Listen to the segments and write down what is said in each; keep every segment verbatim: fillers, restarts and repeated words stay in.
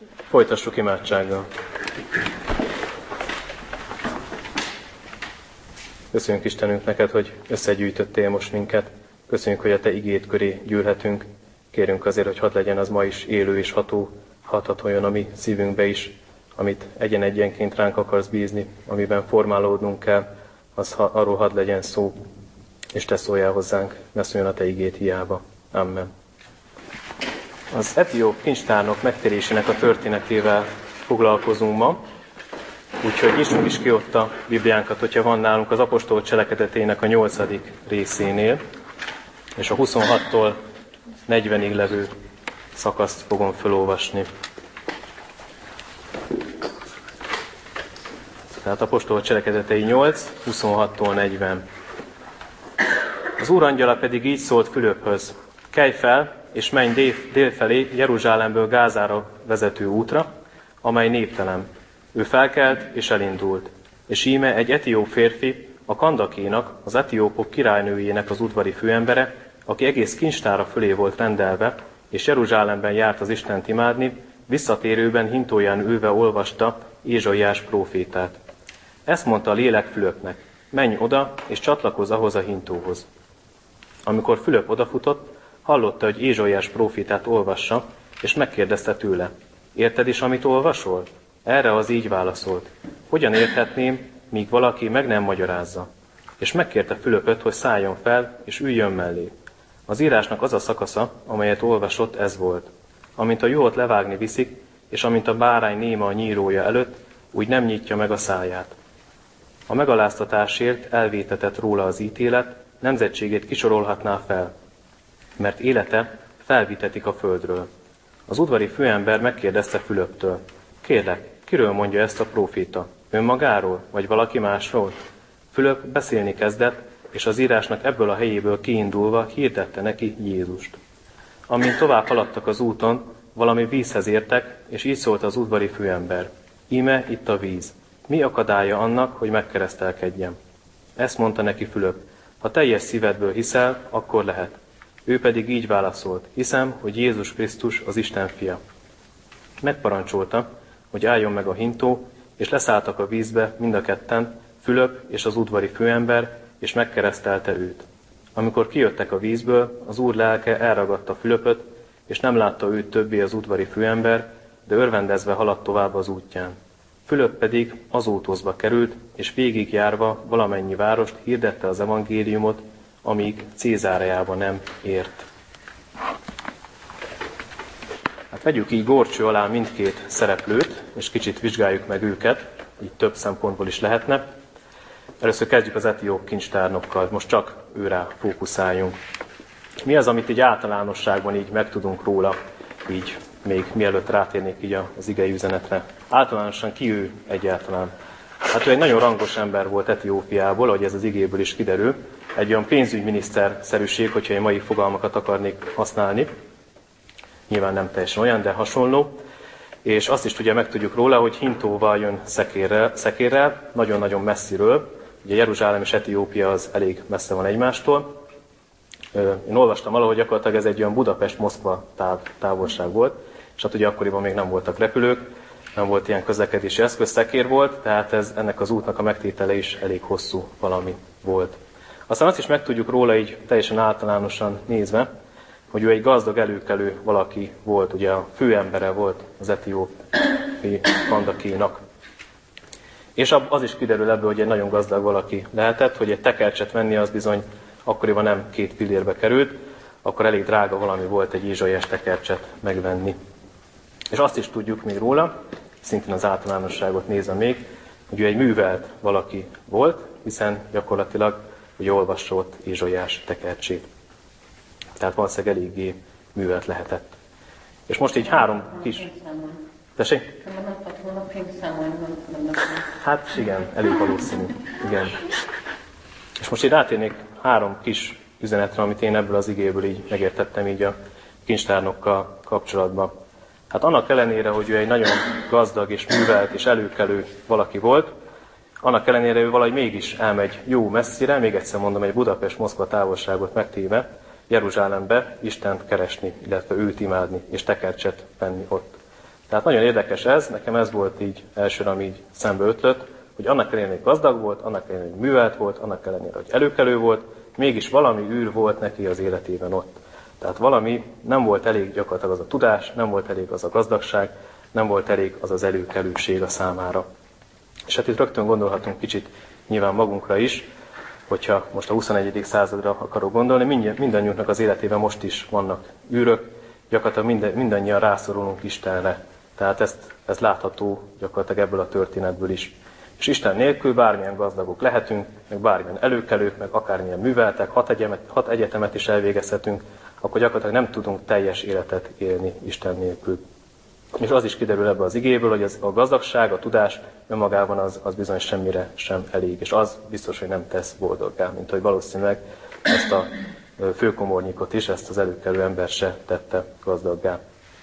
Folytassuk imádsággal. Köszönjük Istenünk neked, hogy összegyűjtöttél most minket. Köszönjük, hogy a te igéd köré gyűlhetünk. Kérünk azért, hogy hadd legyen az ma is élő és ható, hathatóan a mi szívünkbe is, amit egyen-egyenként ránk akarsz bízni, amiben formálódnunk kell, az ha, arról hadd legyen szó, és te szóljál hozzánk, ne szóljon a te igéd hiába. Amen. Az etióp kincstárnok megtérésének a történetével foglalkozunk ma, úgyhogy nyissunk is ki ott a Bibliánkat, hogyha van nálunk az apostol cselekedetének a nyolcadik részénél, és a huszonhattól negyvenig levő szakaszt fogom felolvasni. Tehát apostol cselekedetei nyolc, huszonhattól negyven. Az Úr angyala pedig így szólt Fülöphöz: kelj fel, és menj dél, dél felé Jeruzsálemből Gázára vezető útra, amely néptelen. Ő felkelt és elindult, és íme egy etióp férfi, a Kandakénak, az etiópok királynőjének az udvari főembere, aki egész kincstára fölé volt rendelve, és Jeruzsálemben járt az Istent imádni, visszatérőben hintóján ülve olvasta Ézsaiás prófétát. Ezt mondta a lélek Fülöpnek: menj oda, és csatlakozz ahhoz a hintóhoz. Amikor Fülöp odafutott, hallotta, hogy Ézsaiás prófétát olvassa, és megkérdezte tőle: érted is, amit olvasol? Erre az így válaszolt: hogyan érthetném, míg valaki meg nem magyarázza? És megkérte Fülöpöt, hogy szálljon fel, és üljön mellé. Az írásnak az a szakasza, amelyet olvasott, ez volt: amint a juhot levágni viszik, és amint a bárány néma a nyírója előtt, úgy nem nyitja meg a száját. A megaláztatásért elvétetett róla az ítélet, nemzetségét kisorolhatná fel, mert élete felvitetik a földről. Az udvari főember megkérdezte Fülöptől: kérlek, kiről mondja ezt a próféta? Önmagáról, vagy valaki másról? Fülöp beszélni kezdett, és az írásnak ebből a helyéből kiindulva hirdette neki Jézust. Amint tovább haladtak az úton, valami vízhez értek, és így szólt az udvari főember: íme itt a víz. Mi akadálya annak, hogy megkeresztelkedjem? Ezt mondta neki Fülöp: ha teljes szívedből hiszel, akkor lehet. Ő pedig így válaszolt: hiszem, hogy Jézus Krisztus az Isten fia. Megparancsolta, hogy álljon meg a hintó, és leszálltak a vízbe mind a ketten, Fülöp és az udvari főember, és megkeresztelte őt. Amikor kijöttek a vízből, az Úr lelke elragadta Fülöpöt, és nem látta őt többé az udvari főember, de örvendezve haladt tovább az útján. Fülöp pedig Azótoszba került, és végigjárva valamennyi várost hirdette az evangéliumot, amíg Cézáreába nem ért. Hát vegyük így górcső alá mindkét szereplőt, és kicsit vizsgáljuk meg őket, így több szempontból is lehetne. Először kezdjük az etióp kincstárnokkal, most csak őrá fókuszáljunk. Mi az, amit így általánosságban így megtudunk róla, így még mielőtt rátérnék így az igei üzenetre? Általánosan ki ő egyáltalán? Hát ő egy nagyon rangos ember volt Etiópiából, ahogy ez az igéből is kiderül. Egy olyan pénzügyminiszter-szerűség, hogyha egy mai fogalmakat akarnék használni. Nyilván nem teljesen olyan, de hasonló. És azt is ugye megtudjuk róla, hogy hintóval jön szekérrel, szekérrel nagyon-nagyon messziről. Ugye Jeruzsálem és Etiópia az elég messze van egymástól. Én olvastam valahogy, gyakorlatilag ez egy olyan Budapest-Moszkva táv, távolság volt, és hát ugye akkoriban még nem voltak repülők, nem volt ilyen közlekedési eszköz, szekér volt, tehát ez, ennek az útnak a megtétele is elég hosszú valami volt. Aztán azt is megtudjuk róla így teljesen általánosan nézve, hogy ő egy gazdag előkelő valaki volt, ugye a főembere volt az etiópi Kandakénak. És az is kiderül ebből, hogy egy nagyon gazdag valaki lehetett, hogy egy tekercset venni az bizony akkoriban nem két pillérbe került, akkor elég drága valami volt egy Ézsaiás tekercset megvenni. És azt is tudjuk még róla, szintén az általánosságot nézve még, hogy ő egy művelt valaki volt, hiszen gyakorlatilag ugye olvassa ott Ézsaiás tekercsét. Tehát valószínűleg eléggé művelt lehetett. És most így három kis... Tessék? Hát igen, elég valószínű. Igen. És most így rátérnék három kis üzenetre, amit én ebből az igéből így megértettem így a kincstárnokkal kapcsolatban. Hát annak ellenére, hogy ő egy nagyon gazdag és művelt és előkelő valaki volt, annak ellenére ő valahogy mégis elmegy jó messzire, még egyszer mondom, egy Budapest-Moszkva távolságot megtéve, Jeruzsálembe Istent keresni, illetve őt imádni, és tekercset venni ott. Tehát nagyon érdekes ez, nekem ez volt így elsőre, ami így szembe ötlött, hogy annak ellenére, hogy gazdag volt, annak ellenére, hogy művelt volt, annak ellenére, hogy előkelő volt, mégis valami űr volt neki az életében ott. Tehát valami nem volt elég gyakorlatilag az a tudás, nem volt elég az a gazdagság, nem volt elég az az előkelőség a számára. És hát itt rögtön gondolhatunk kicsit nyilván magunkra is, hogyha most a huszonegyedik századra akarok gondolni, mindannyiunknak az életében most is vannak űrök, gyakorlatilag minden, mindannyian rászorulunk Istenre. Tehát ezt, ez látható gyakorlatilag ebből a történetből is. És Isten nélkül bármilyen gazdagok lehetünk, meg bármilyen előkelők, meg akármilyen műveltek, hat, egyemet, hat egyetemet is elvégezhetünk, akkor gyakorlatilag nem tudunk teljes életet élni Isten nélkül. És az is kiderül ebből az igéből, hogy az, a gazdagság, a tudás önmagában az, az bizony semmire sem elég. És az biztos, hogy nem tesz boldoggá, mint hogy valószínűleg ezt a főkomornyikot is, ezt az előkelő ember se tette gazdaggá.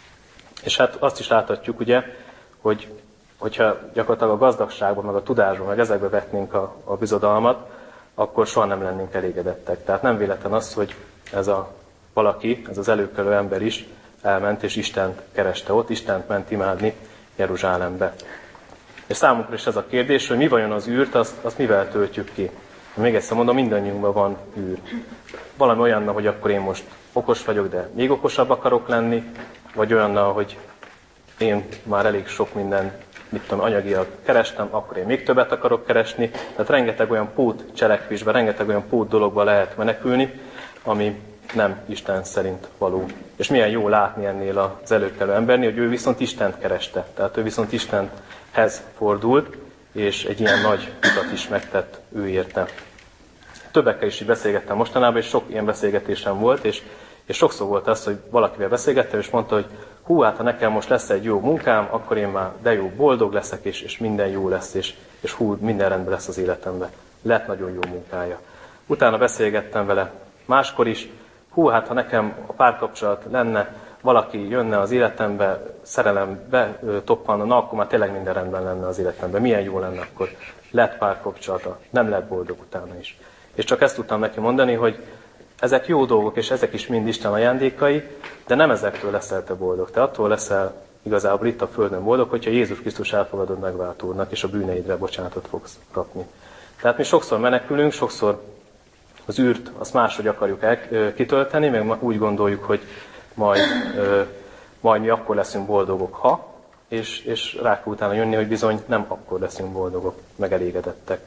És hát azt is láthatjuk, ugye, hogy hogyha gyakorlatilag a gazdagságban, meg a tudásban, meg ezekbe vetnénk a, a bizodalmat, akkor soha nem lennénk elégedettek. Tehát nem véletlen az, hogy ez a valaki, ez az előkelő ember is elment, és Istent kereste ott, Istent ment imádni Jeruzsálembe. És számunkra is ez a kérdés, hogy mi vajon az űrt, azt, azt mivel töltjük ki. Még egyszer mondom, mindannyiunkban van űr. Valami olyannal, hogy akkor én most okos vagyok, de még okosabb akarok lenni, vagy olyannal, hogy én már elég sok minden, mit tudom, anyagilag kerestem, akkor én még többet akarok keresni. Tehát rengeteg olyan pót cselekvésben, rengeteg olyan pót dologba lehet menekülni, ami nem Isten szerint való. És milyen jó látni ennél az előkelő embernél, hogy ő viszont Istent kereste. Tehát ő viszont Istenhez fordult, és egy ilyen nagy utat is megtett ő érte. Többekkel is így beszélgettem mostanában, és sok ilyen beszélgetésem volt, és, és sokszor volt az, hogy valakivel beszélgettem, és mondta, hogy hú, hát ha nekem most lesz egy jó munkám, akkor én már de jó, boldog leszek, és, és minden jó lesz, és, és hú, minden rendben lesz az életemben. Lett nagyon jó munkája. Utána beszélgettem vele máskor is, hú, hát ha nekem a párkapcsolat lenne, valaki jönne az életembe, szerelembe toppanna, na akkor már tényleg minden rendben lenne az életemben. Milyen jó lenne akkor. Lett párkapcsolata, nem lett boldog utána is. És csak ezt tudtam neki mondani, hogy ezek jó dolgok, és ezek is mind Isten ajándékai, de nem ezektől leszel te boldog. Te attól leszel igazából itt a Földön boldog, hogyha Jézus Krisztus elfogadod megváltónak, és a bűneidre bocsánatot fogsz kapni. Tehát mi sokszor menekülünk, sokszor az űrt azt máshogy akarjuk el, kitölteni, meg úgy gondoljuk, hogy majd, majd mi akkor leszünk boldogok, ha, és, és rá kell utána jönni, hogy bizony nem akkor leszünk boldogok, meg elégedettek.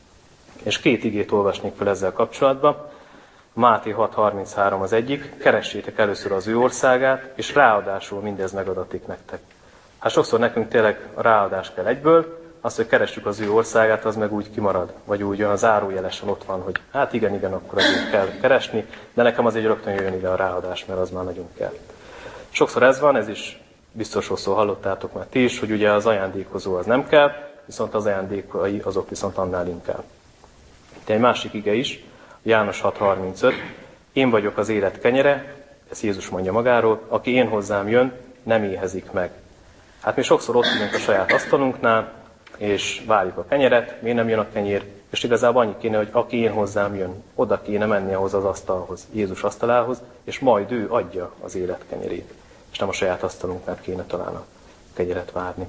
És két igét olvasnék fel ezzel kapcsolatban. Máté hat harminchárom az egyik, keressétek először az ő országát, és ráadásul mindez megadatik nektek. Hát sokszor nekünk tényleg a ráadás kell egyből, az, hogy keressük az ő országát, az meg úgy kimarad, vagy úgy olyan zárójelesen ott van, hogy hát igen, igen, akkor azért kell keresni, de nekem azért rögtön jöjjön ide a ráadás, mert az már nagyon kell. Sokszor ez van, ez is biztos hosszú hallottátok már ti is, hogy ugye az ajándékozó az nem kell, viszont az ajándékai azok viszont annál inkább. De egy másik ige is, János hat harmincöt, én vagyok az élet kenyere, ezt Jézus mondja magáról, aki én hozzám jön, nem éhezik meg. Hát mi sokszor ott ülünk a saját asztalunknál, és várjuk a kenyeret, miért nem jön a kenyér, és igazából annyi kéne, hogy aki én hozzám jön, oda kéne menni ahhoz az asztalhoz, Jézus asztalához, és majd ő adja az élet kenyerét. És nem a saját asztalunknál kéne talán a kenyeret várni.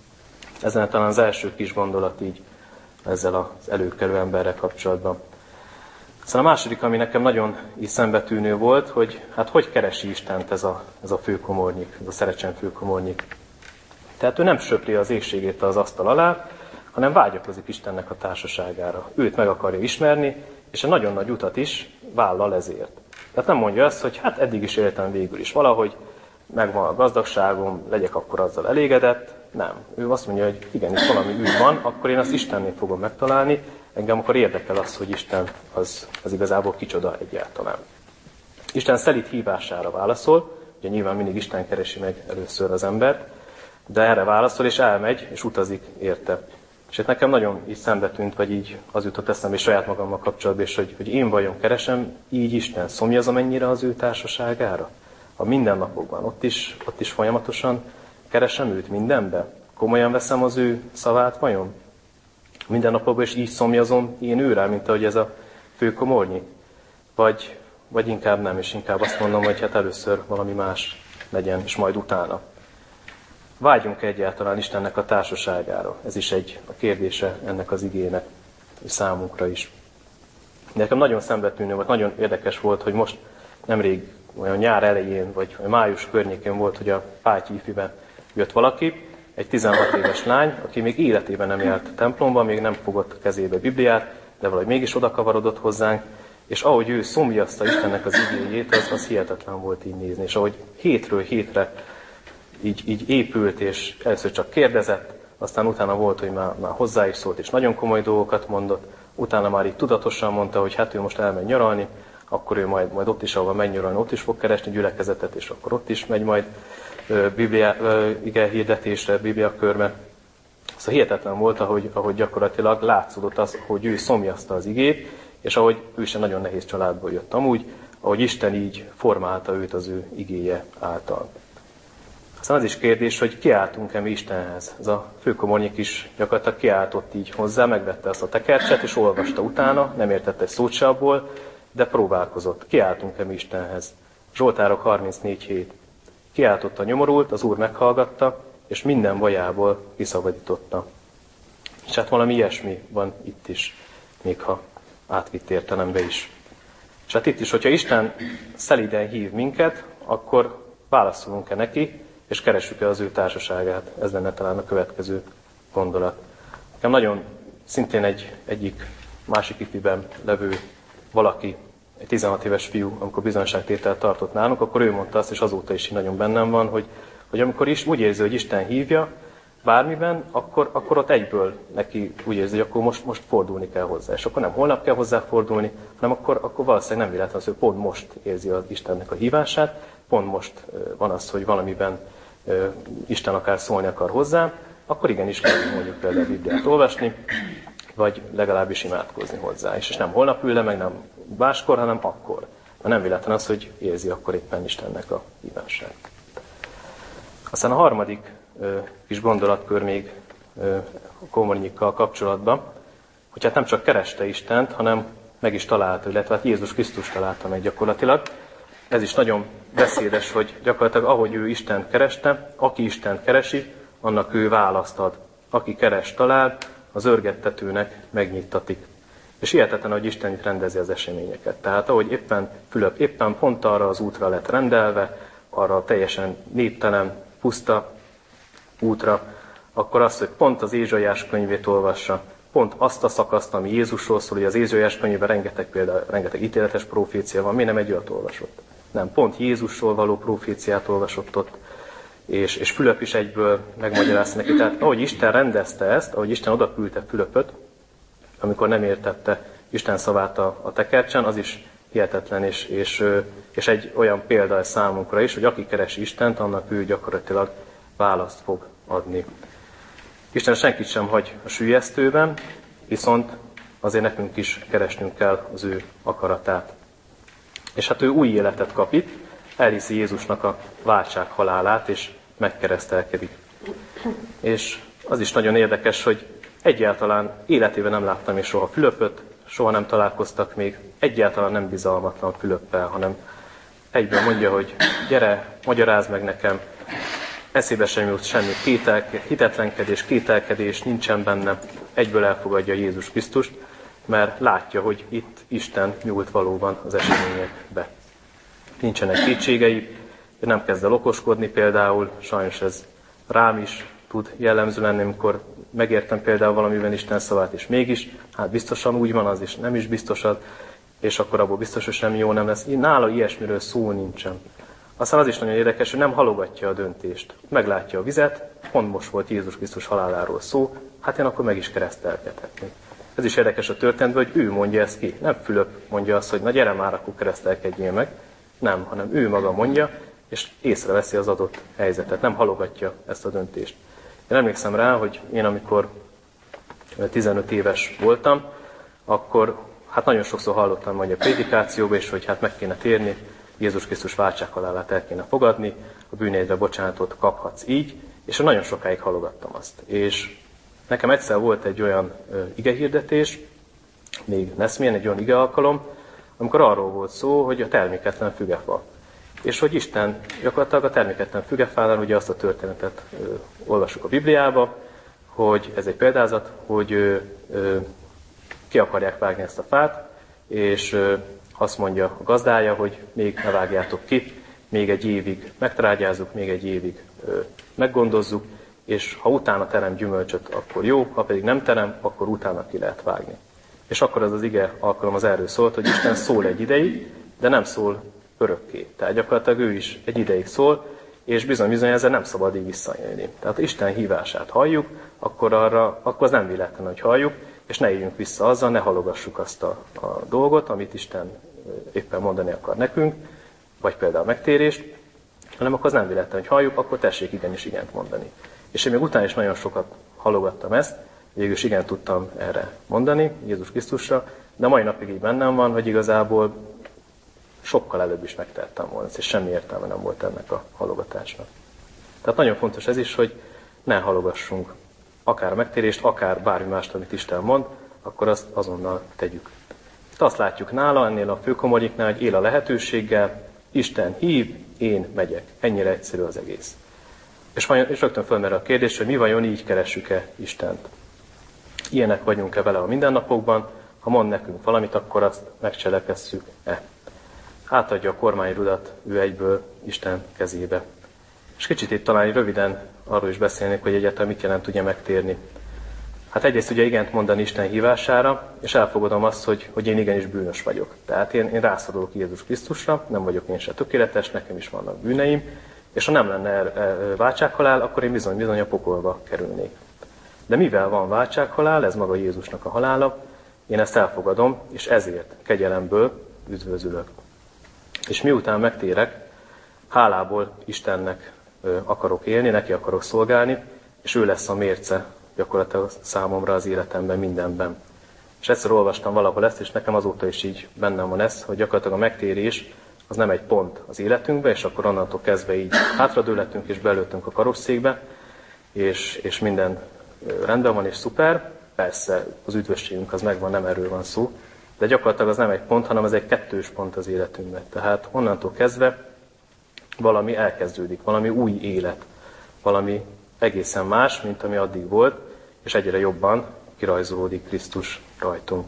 Ezen talán az első kis gondolat így ezzel az előkelő emberrel kapcsolatban. Aztán a második, ami nekem nagyon is szembetűnő volt, hogy hát hogy keresi Istent ez a, ez a főkomornyik, ez a Szerecsen főkomornyik. Tehát ő nem söpri az égségét az asztal alá, hanem vágyakozik Istennek a társaságára. Őt meg akarja ismerni, és egy nagyon nagy utat is vállal ezért. Tehát nem mondja azt, hogy hát eddig is éltem végül is valahogy, megvan a gazdagságom, legyek akkor azzal elégedett. Nem. Ő azt mondja, hogy igenis valami űr van, akkor én azt Istennél fogom megtalálni, engem akkor érdekel az, hogy Isten az, az igazából kicsoda egyáltalán. Isten szelíd hívására válaszol, ugye nyilván mindig Isten keresi meg először az embert, de erre válaszol, és elmegy, és utazik érte. És itt nekem nagyon így szembe tűnt, vagy így az jutott eszembe és saját magammal kapcsolatban, és hogy, hogy én vajon keresem így Isten, szomjazom ennyire az ő társaságára? A mindennapokban, ott is, ott is folyamatosan keresem őt mindenben? Komolyan veszem az ő szavát vajon? Mindennapokban is így szomjazom én őrá, mint ahogy ez a főkomornyi? Vagy, vagy inkább nem, és inkább azt mondom, hogy hát először valami más legyen, és majd utána. vágyunk egyáltalán Istennek a társaságára? Ez is egy a kérdése ennek az igének, és számunkra is. Nekem nagyon szembetűnő volt, nagyon érdekes volt, hogy most nemrég olyan nyár elején, vagy május környékén volt, hogy a Pátyi Ifiben jött valaki, egy tizenhat éves lány, aki még életében nem járt templomba, még nem fogott kezébe Bibliát, de valahogy mégis odakavarodott hozzánk, és ahogy ő szomjazta Istennek az igéjét, az, az hihetetlen volt így nézni. És ahogy hétről hétre így, így épült, és először csak kérdezett, aztán utána volt, hogy már, már hozzá is szólt, és nagyon komoly dolgokat mondott, utána már így tudatosan mondta, hogy hát ő most elmegy nyaralni, akkor ő majd, majd ott is, ahol megy nyaralni, ott is fog keresni gyülekezetet, és akkor ott is megy majd Biblia, ige hirdetésre, Biblia körbe. Szóval hihetetlen volt, ahogy, ahogy gyakorlatilag látszódott az, hogy ő szomjazta az igét, és ahogy ő sem nagyon nehéz családból jött amúgy, ahogy Isten így formálta őt az ő igéje által. Aztán az is kérdés, hogy kiáltunk-e mi Istenhez. Ez a főkomornyik is gyakorlatilag kiáltott így hozzá, megvette azt a tekercset, és olvasta utána, nem értette egy szót se abból, de próbálkozott. Kiáltunk-e mi Istenhez. Zsoltárok harmincnégy hét. Kiáltott a nyomorult, az Úr meghallgatta, és minden bajából kiszabadította. És hát valami ilyesmi van itt is, még ha átvitt értelembe is. És hát itt is, hogyha Isten szelíden hív minket, akkor válaszolunk-e neki, és keressük-e az ő társaságát. Ez lenne talán a következő gondolat. Nekem nagyon szintén egy egyik másik ifiben levő valaki, egy tizenhat éves fiú, amikor bizonyságtételt tartott nálunk, akkor ő mondta azt, és azóta is nagyon bennem van, hogy, hogy amikor is úgy érzi, hogy Isten hívja bármiben, akkor, akkor ott egyből neki úgy érzi, hogy akkor most, most fordulni kell hozzá. És akkor nem holnap kell hozzá fordulni, hanem akkor, akkor valószínűleg nem véletlen az, hogy pont most érzi az Istennek a hívását, pont most van az, hogy valamiben Isten akár szólni akar hozzá, akkor igenis kell mondjuk például a Bibliát olvasni, vagy legalábbis imádkozni hozzá. És, és nem holnap ül le, meg nem máskor, hanem akkor. Mert nem véletlen az, hogy érzi akkor éppen Istennek a hívását. Aztán a harmadik ö, kis gondolatkör még ö, a komornyikkal kapcsolatban, hogy hát nem csak kereste Istent, hanem meg is találta, illetve hát Jézus Krisztus találta meg gyakorlatilag. Ez is nagyon beszédes, hogy gyakorlatilag ahogy ő Istent kereste, aki Istent keresi, annak ő választ ad. Aki keres, talál, az örgettetőnek megnyittatik. És hihetetlen, hogy Isten itt rendezi az eseményeket. Tehát ahogy éppen Fülöp éppen pont arra az útra lett rendelve, arra a teljesen néptelen, puszta útra, akkor az, hogy pont az Ézsaiás könyvét olvassa, pont azt a szakaszt, ami Jézusról szól, hogy az Ézsaiás könyvben rengeteg például, rengeteg ítéletes profécia van, miért nem egy olyat olvasott? Nem, pont Jézusról való proféciát olvasott ott, és, és Fülöp is egyből megmagyarázta neki. Tehát ahogy Isten rendezte ezt, ahogy Isten odaküldte Fülöpöt, amikor nem értette Isten szavát a, a tekercsen, az is hihetetlen, és, és, és egy olyan példa ez számunkra is, hogy aki keresi Istent, annak ő gyakorlatilag választ fog adni. Isten senkit sem hagy a süllyesztőben, viszont azért nekünk is keresnünk kell az ő akaratát. És hát ő új életet kap itt, elhiszi Jézusnak a váltság halálát, és megkeresztelkedik. És az is nagyon érdekes, hogy egyáltalán életében nem láttam még soha Fülöpöt, soha nem találkoztak még, egyáltalán nem bizalmatlan Fülöppel, hanem egyből mondja, hogy gyere, magyarázd meg nekem, eszébe sem jut semmi kételke, hitetlenkedés, kételkedés nincsen benne, egyből elfogadja Jézus Krisztust, mert látja, hogy itt Isten nyúlt valóban az eseményekbe. Nincsenek kétségei, nem kezd el okoskodni például, sajnos ez rám is tud jellemző lenni, amikor megértem például valamiben Isten szavát, és mégis, hát biztosan úgy van az, és nem is biztos az, és akkor abból biztos, hogy semmi jó nem lesz. Nála ilyesmiről szó nincsen. Aztán az is nagyon érdekes, hogy nem halogatja a döntést. Meglátja a vizet, pont most volt Jézus Krisztus haláláról szó, hát én akkor meg is keresztelkedhetnék. Ez is érdekes a történetben, hogy ő mondja ezt ki. Nem Fülöp mondja azt, hogy na gyere már, akkor keresztelkedjél meg. Nem, hanem ő maga mondja, és észreveszi az adott helyzetet. Nem halogatja ezt a döntést. Én emlékszem rá, hogy én amikor tizenöt éves voltam, akkor hát nagyon sokszor hallottam majd a prédikációba is, hogy hát meg kéne térni, Jézus Krisztus váltsághalálát el kéne fogadni, a bűneidre bocsánatot kaphatsz így, és nagyon sokáig halogattam azt. És nekem egyszer volt egy olyan uh, igehirdetés, még Neszmien, egy olyan igealkalom, amikor arról volt szó, hogy a terméketlen fügefa. és hogy Isten gyakorlatilag a terméketlen fügefánál, ugye azt a történetet ö, olvassuk a Bibliába, hogy ez egy példázat, hogy ö, ö, ki akarják vágni ezt a fát, és ö, azt mondja a gazdája, hogy még ne vágjátok ki, még egy évig megtrágyázzuk, még egy évig ö, meggondozzuk, és ha utána terem gyümölcsöt, akkor jó, ha pedig nem terem, akkor utána ki lehet vágni. És akkor az az ige alkalom az erről szólt, hogy Isten szól egy ideig, de nem szól örökké. Tehát gyakorlatilag ő is egy ideig szól, és bizony-bizony ezzel nem szabad így visszaélni. Tehát ha Isten hívását halljuk, akkor, arra, akkor az nem véletlen, hogy halljuk, és ne éljünk vissza azzal, ne halogassuk azt a, a dolgot, amit Isten éppen mondani akar nekünk, vagy például megtérést, hanem akkor az nem véletlen, hogy halljuk, akkor tessék igenis igent mondani. És én még utána is nagyon sokat halogattam ezt, végül is igen tudtam erre mondani, Jézus Krisztusra, de mai napig így bennem van, hogy igazából sokkal előbb is megtettem volna, és semmi értelme nem volt ennek a halogatásnak. Tehát nagyon fontos ez is, hogy ne halogassunk akár a megtérést, akár bármi mást, amit Isten mond, akkor azt azonnal tegyük. Itt azt látjuk nála, ennél a főkomornyiknál, hogy él a lehetőséggel, Isten hív, én megyek. Ennyire egyszerű az egész. És, vajon, és rögtön fölmerül a kérdés, hogy mi vajon így keressük-e Istent. Ilyenek vagyunk-e vele a mindennapokban, ha mond nekünk valamit, akkor azt megcselekesszük-e. Átadja a kormányrudat ő egyből Isten kezébe. És kicsit itt talán röviden arról is beszélnék, hogy egyáltalán mit jelent ugye megtérni. Hát egyrészt ugye igent mondani Isten hívására, és elfogadom azt, hogy, hogy én igenis bűnös vagyok. Tehát én, én rászorulok Jézus Krisztusra, nem vagyok én se tökéletes, nekem is vannak bűneim, és ha nem lenne váltsághalál, akkor én bizony-bizony a pokolba kerülnék. De mivel van váltsághalál, ez maga Jézusnak a halála, én ezt elfogadom, és ezért kegyelemből üdvözülök. És miután megtérek, hálából Istennek akarok élni, neki akarok szolgálni, és ő lesz a mérce gyakorlatilag számomra az életemben, mindenben. És egyszer olvastam valahol ezt, és nekem azóta is így bennem van ez, hogy gyakorlatilag a megtérés az nem egy pont az életünkben, és akkor onnantól kezdve így hátradőlhetünk és belőttünk a karosszékbe, és, és minden rendben van és szuper. Persze az üdvösségünk az megvan, nem erről van szó, de gyakorlatilag az nem egy pont, hanem ez egy kettős pont az életünkben. Tehát onnantól kezdve valami elkezdődik, valami új élet, valami egészen más, mint ami addig volt, és egyre jobban kirajzolódik Krisztus rajtunk.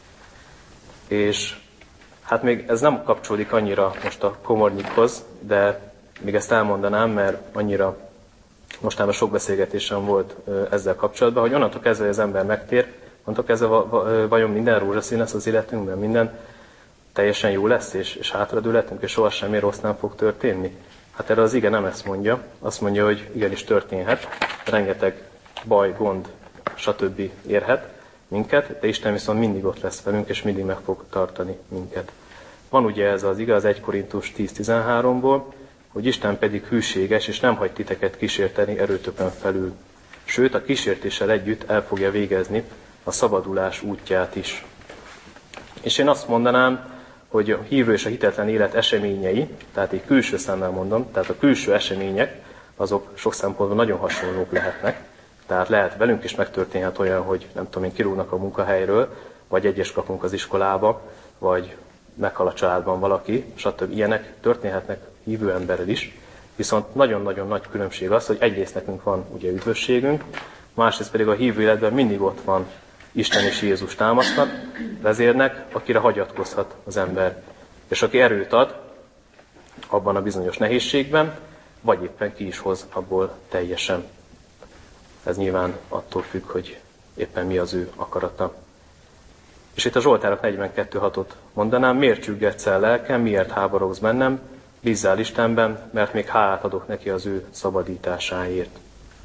És hát még ez nem kapcsolódik annyira most a komornyikhoz, de még ezt elmondanám, mert annyira mostanában sok beszélgetésem volt ezzel kapcsolatban, hogy onnantól kezdve az ember megtér, onnantól kezdve vajon minden rózsaszín lesz az életünkben, minden teljesen jó lesz, és, és hátradőlhetünk, és soha semmi rossz nem fog történni. Hát erre az ige nem ezt mondja, azt mondja, hogy igenis történhet, rengeteg baj, gond, stb. Érhet minket, de Isten viszont mindig ott lesz velünk, és mindig meg fog tartani minket. Van ugye ez az ige, az egy Korintus tíz tizenháromból, hogy Isten pedig hűséges, és nem hagy titeket kísérteni erőtökön felül. Sőt, a kísértéssel együtt el fogja végezni a szabadulás útját is. És én azt mondanám, hogy a hívő és a hitetlen élet eseményei, tehát így külső szemmel mondom, tehát a külső események, azok sok szempontból nagyon hasonlók lehetnek. Tehát lehet velünk is megtörténhet olyan, hogy nem tudom én, kirúgnak a munkahelyről, vagy egyes kapunk az iskolába, vagy meghal a családban valaki, stb. Ilyenek történhetnek hívő emberrel is. Viszont nagyon-nagyon nagy különbség az, hogy egyrészt nekünk van ugye üdvösségünk, másrészt pedig a hívő életben mindig ott van Isten és Jézus támasznak, vezérnek, akire hagyatkozhat az ember, és aki erőt ad abban a bizonyos nehézségben, vagy éppen ki is hoz abból teljesen. Ez nyilván attól függ, hogy éppen mi az ő akarata. És itt a Zsoltárok negyvenkettő hatot mondanám, miért csüggetsz el lelkem, miért háborogsz bennem, bízzál Istenben, mert még hálát adok neki az ő szabadításáért.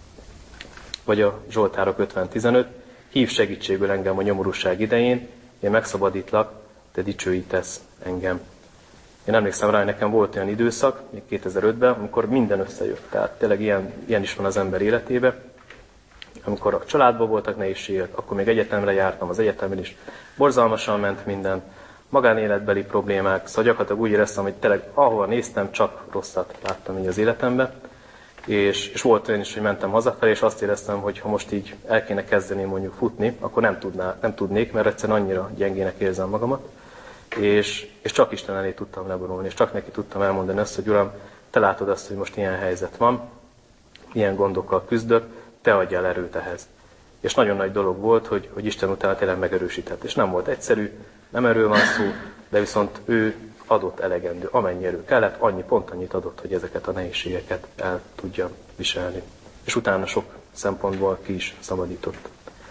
Vagy a Zsoltárok ötven tizenöt, hív segítségül engem a nyomorúság idején, én megszabadítlak, te dicsőítesz engem. Én emlékszem rá, hogy nekem volt olyan időszak, még kétezer-ötben, amikor minden összejött. Tehát tényleg ilyen, ilyen is van az ember életében. Amikor a családban voltak nehézségek, akkor még egyetemre jártam, az egyetemen is borzalmasan ment minden, magánéletbeli problémák, szóval gyakorlatilag úgy éreztem, hogy tényleg ahol néztem, csak rosszat láttam így az életemben. És, és volt olyan is, hogy mentem hazafelé, és azt éreztem, hogy ha most így el kéne kezdeni mondjuk futni, akkor nem, tudná, nem tudnék, mert egyszerűen annyira gyengének érzem magamat. és, és csak Isten elé tudtam leborulni, és csak neki tudtam elmondani azt, hogy Uram, te látod azt, hogy most ilyen helyzet van, ilyen gondokkal küzdök, te adjál erőt ehhez. És nagyon nagy dolog volt, hogy, hogy Isten utána tényleg megerősített. És nem volt egyszerű, nem erről van szó, de viszont ő adott elegendő, amennyi erő kellett, annyi pont annyit adott, hogy ezeket a nehézségeket el tudja viselni. És utána sok szempontból ki is szabadított.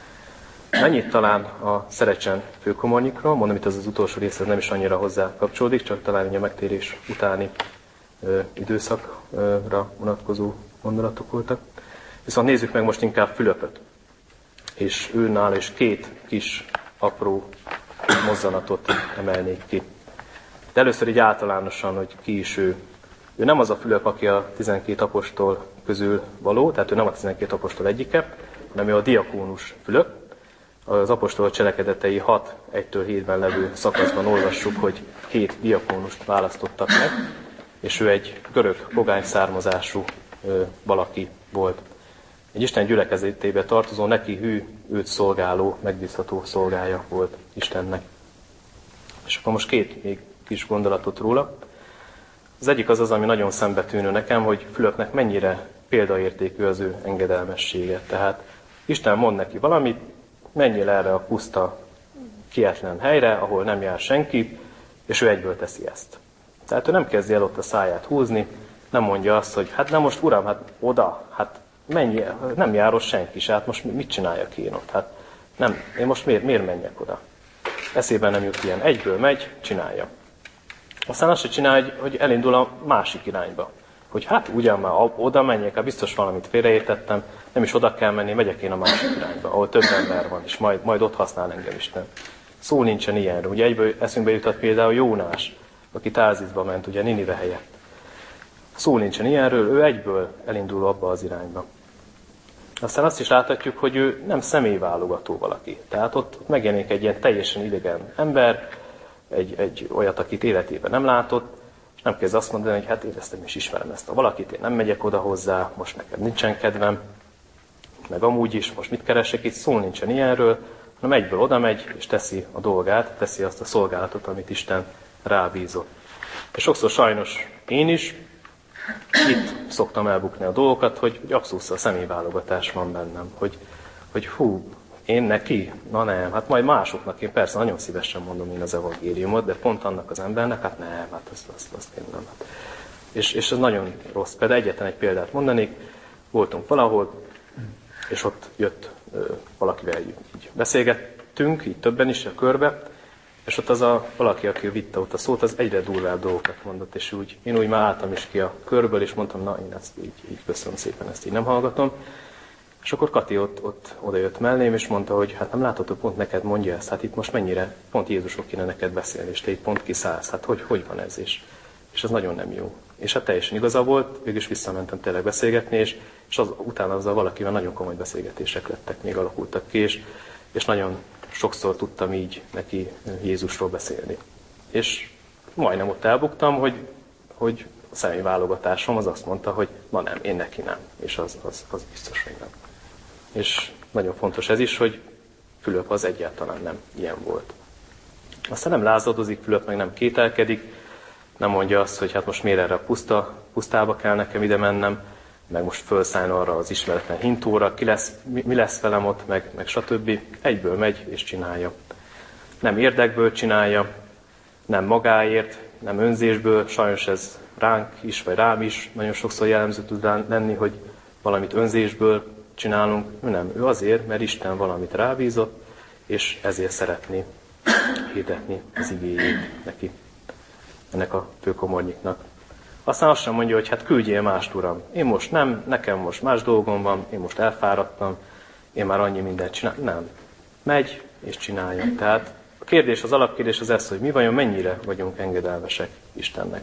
Ennyit talán a Szerecsen főkomornyikról, mondom, itt az az utolsó rész, ez nem is annyira hozzá kapcsolódik, csak talán a megtérés utáni ö, időszakra vonatkozó gondolatok voltak. Viszont nézzük meg most inkább Fülöpöt. És ő nála is két kis apró mozzanatot emelnék ki. De először így általánosan, hogy ki is ő. Ő nem az a Fülöp, aki a tizenkét apostol közül való, tehát ő nem a tizenkét apostol egyike, hanem ő a diakónus Fülöp. Az apostol cselekedetei hat egytől hétben levő szakaszban olvassuk, hogy hét diakónust választottak meg, és ő egy görög pogány származású ö, valaki volt. Egy Isten gyülekezetébe tartozó, neki hű, őt szolgáló, megbízható szolgája volt Istennek. És akkor most két még kis gondolatot róla. Az egyik az az, ami nagyon szembetűnő nekem, hogy Fülöpnek mennyire példaértékű az ő engedelmessége. Tehát Isten mond neki valamit, menjél erre a puszta, kietlen helyre, ahol nem jár senki, és ő egyből teszi ezt. Tehát ő nem kezdi el ott a száját húzni, nem mondja azt, hogy hát nem most uram, hát oda, hát menj, nem járos senki se, hát most mit csináljak én ott? Hát nem, én most miért, miért menjek oda? Eszében nem jut ilyen. Egyből megy, csinálja. Aztán azt se csinálja, hogy, hogy elindul a másik irányba. Hogy hát ugyan már oda menjek, hát biztos valamit félreértettem, nem is oda kell menni, megyek én a másik irányba, ahol több ember van, és majd, majd ott használ engem Isten. Szó nincsen ilyenről. Ugye egyből eszünkbe jutott például Jónás, aki Tárzizba ment, ugye Ninive helyett. Szó nincsen ilyenről, ő egyből elindul abba az irányba. Aztán azt is láthatjuk, hogy ő nem személyválogató valaki. Tehát ott, ott megjelenik egy ilyen teljesen idegen ember, egy, egy olyat, akit életében nem látott, és nem kezd azt mondani, hogy hát én ezt nem is ismerem ezt a valakit, én nem megyek oda hozzá, most nekem nincsen kedvem, meg amúgy is, most mit keresek itt, szó nincsen ilyenről, hanem egyből oda megy, és teszi a dolgát, teszi azt a szolgálatot, amit Isten rábízott. És sokszor sajnos én is itt szoktam elbukni a dolgokat, hogy, hogy abszolút a személyválogatás van bennem, hogy, hogy hú, én neki? Na nem, hát majd másoknak, én persze nagyon szívesen mondom én az evangéliumot, de pont annak az embernek, hát nem, hát azt, azt, azt én nem. Hát. És, és ez nagyon rossz. Például egyetlen egy példát mondanék, voltunk valahol, és ott jött ö, valakivel így, így beszélgettünk, így többen is a körbe, és ott az a valaki, aki vitte ott a szót, az egyre durvább dolgokat mondott, és úgy, én úgy már álltam is ki a körből, és mondtam, na én ezt így, így köszönöm szépen, ezt így nem hallgatom. És akkor Kati ott, ott odajött mellém, és mondta, hogy hát nem látod, pont neked mondja ezt, hát itt most mennyire, pont Jézusról kéne neked beszélni, és te itt pont kiszállsz, hát hogy, hogy van ez is? És ez nagyon nem jó. És hát teljesen igaza volt, végülis visszamentem tényleg beszélgetni, és, és az, utána azzal valakivel nagyon komoly beszélgetések lettek, még alakultak ki, és, és nagyon sokszor tudtam így neki Jézusról beszélni. És majdnem ott elbuktam, hogy, hogy a személyi válogatásom az azt mondta, hogy na nem, én neki nem, és az, az, az biztos, hogy nem. És nagyon fontos ez is, hogy Fülöp az egyáltalán nem ilyen volt. Aztán nem lázadozik Fülöp, meg nem kételkedik, nem mondja azt, hogy hát most miért erre a puszta, pusztába kell nekem ide mennem, meg most fölszállni arra az ismeretlen hintóra, ki lesz, mi, mi lesz velem ott, meg, meg stb. Egyből megy és csinálja. Nem érdekből csinálja, nem magáért, nem önzésből, sajnos ez ránk is, vagy rám is nagyon sokszor jellemző tud lenni, hogy valamit önzésből csinálunk, nem, ő azért, mert Isten valamit rábízott, és ezért szeretné hirdetni az igéjét neki, ennek a főkomornyiknak. Aztán azt sem mondja, hogy hát küldjél mást, uram. Én most nem, nekem most más dolgom van, én most elfáradtam, én már annyi mindent csinálom. Nem. Megy és csinálja. Tehát a kérdés, az alapkérdés az ez, hogy mi vajon mennyire vagyunk engedelmesek Istennek.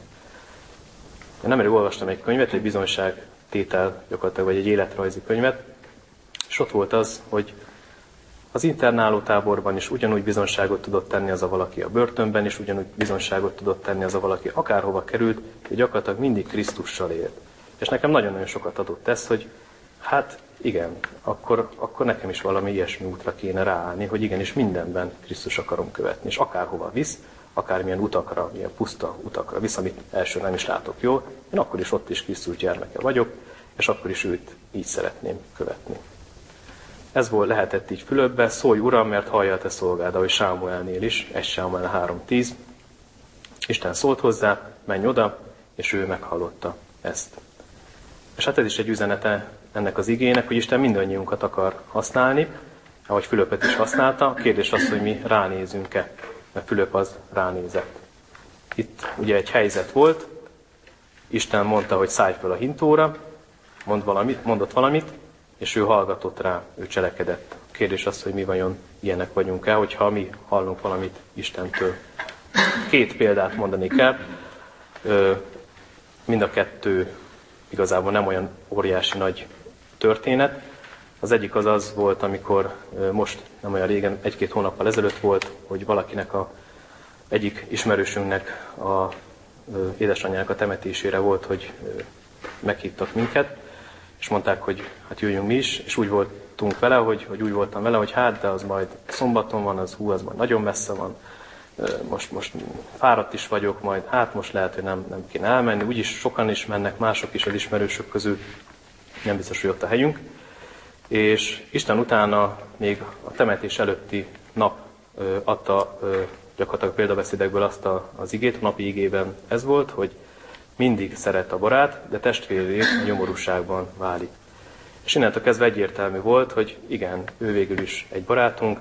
Én nemrég olvastam egy könyvet, egy bizonyságtétel gyakorlatilag, vagy egy életrajzi könyvet, és ott volt az, hogy az internáló táborban is ugyanúgy bizonyságot tudott tenni az a valaki, a börtönben is ugyanúgy bizonyságot tudott tenni az a valaki, akárhova került, hogy gyakorlatilag mindig Krisztussal élt. És nekem nagyon-nagyon sokat adott ez, hogy hát igen, akkor, akkor nekem is valami ilyesmi útra kéne ráállni, hogy igenis mindenben Krisztus akarom követni. És akárhova visz, akármilyen utakra, ilyen puszta utakra visz, amit első nem is látok jól, én akkor is ott is Krisztus gyermeke vagyok, és akkor is őt így szeretném követni. Ez volt, lehetett így Fülöpbe, szólj Uram, mert hallja a te szolgád, ahogy Sámuelnél is, egy Sámuel három tíz. Isten szólt hozzá, menj oda, és ő meghallotta ezt. És hát ez is egy üzenete ennek az igének, hogy Isten mindannyiunkat akar használni, ahogy Fülöpöt is használta. A kérdés az, hogy mi ránézünk-e, mert Fülöp az ránézett. Itt ugye egy helyzet volt, Isten mondta, hogy szállj fel a hintóra, mond valamit, mondott valamit, és ő hallgatott rá, ő cselekedett. A kérdés az, hogy mi vajon ilyenek vagyunk-e, hogyha mi hallunk valamit Istentől. Két példát mondani kell, mind a kettő igazából nem olyan óriási nagy történet. Az egyik az az volt, amikor most nem olyan régen, egy-két hónappal ezelőtt volt, hogy valakinek a egyik ismerősünknek a édesanyjának a temetésére volt, hogy meghívtak minket, és mondták, hogy hát jöjjünk mi is, és úgy voltunk vele, hogy, hogy úgy voltam vele, hogy hát, de az majd szombaton van, az hú, az majd nagyon messze van, most, most fáradt is vagyok, majd hát most lehet, hogy nem, nem kéne elmenni, úgyis sokan is mennek, mások is az ismerősök közül, nem biztos, hogy ott a helyünk. És Isten utána még a temetés előtti nap adta gyakorlatilag példabeszédekből azt a, az igét, a napi igében ez volt, hogy mindig szeret a barát, de testvéré nyomorúságban válik. És innentől kezdve egyértelmű volt, hogy igen, ő végül is egy barátunk,